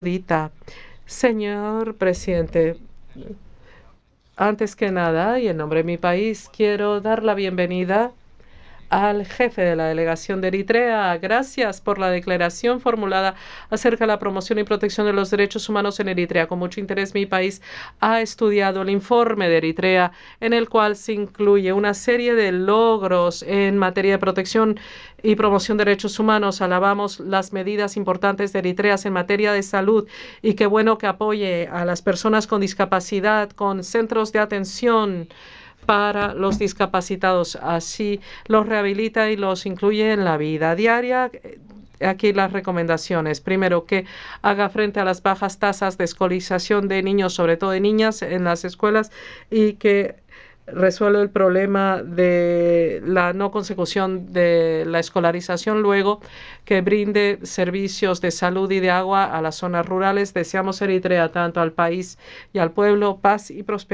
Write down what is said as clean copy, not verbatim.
Dita. Señor presidente, antes que nada, y en nombre de mi país, quiero dar la bienvenida al jefe de la delegación de Eritrea. Gracias por la declaración formulada acerca de la promoción y protección de los derechos humanos en Eritrea. Con mucho interés, mi país ha estudiado el informe de Eritrea, en el cual se incluye una serie de logros en materia de protección y promoción de derechos humanos. Alabamos las medidas importantes de Eritrea en materia de salud y qué bueno que apoye a las personas con discapacidad con centros de atención para los discapacitados. Así los rehabilita y los incluye en la vida diaria. Aquí las recomendaciones. Primero, que haga frente a las bajas tasas de escolarización de niños, sobre todo de niñas, en las escuelas y que resuelve el problema de la no consecución de la escolarización. Luego, que brinde servicios de salud y de agua a las zonas rurales. Deseamos Eritrea tanto al país y al pueblo paz y prosperidad.